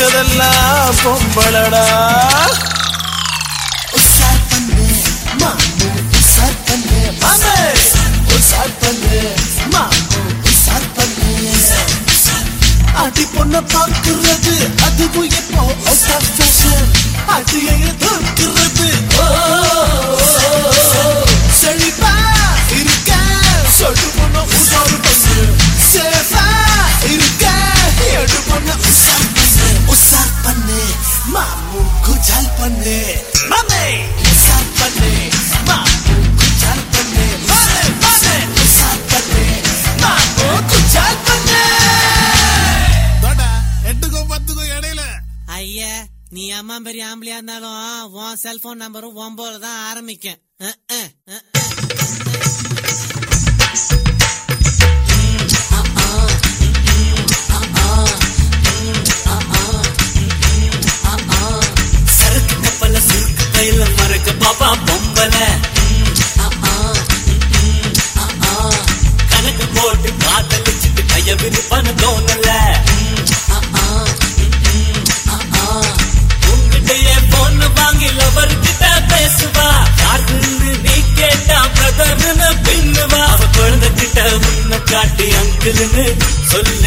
வச்சதெல்லாம் பொம்பளடா. உசார் பண்ணு மாமு உசார் பண்ணு மாமே உசார் பண்ணு மாமு உசார் பண்ணு. அடி பொண்ண பாக்குறது அதுவும் இப்போ அவுட் ஆஃப் ஃபேஷன். அடியை தூக்குறது செழிப்பா இருக்க சொட்டு பொண்ண உசார் பண்ணு. சேஃபா இருக்க எடு பொண்ண உசார் பண்ணு. உசார் பண்ணு மாமு குஜால் பண்ணு மாமே உசார் பண்ணு மாமு குஜால் பண்ணு மாமே மாமே உசார் பண்ணு மாமு குஜால் பண்ணு. ஐயா நீ அம்மா பெரிய ஆம்பளையா இருந்தாலும் உன் செல்போன் நம்பரும் 9 தான் ஆரம்பிக்கும். சரக்கு கப்பல சுருக்கு கையில மறக்க பாப்பா பொம்பல. கணக்கு போட்டு காதலிச்சுட்டு கைய விருப்பன்னு தோணல. உங்ககிட்டயே போன வாங்கி லவர்கிட்ட பேசுவா. யாருன்னு நீ கேட்டா பிரதர்னு பின்னுவா. அவ குழந்தை கிட்ட உன்னை காட்டி அங்கிள்னு சொல்லு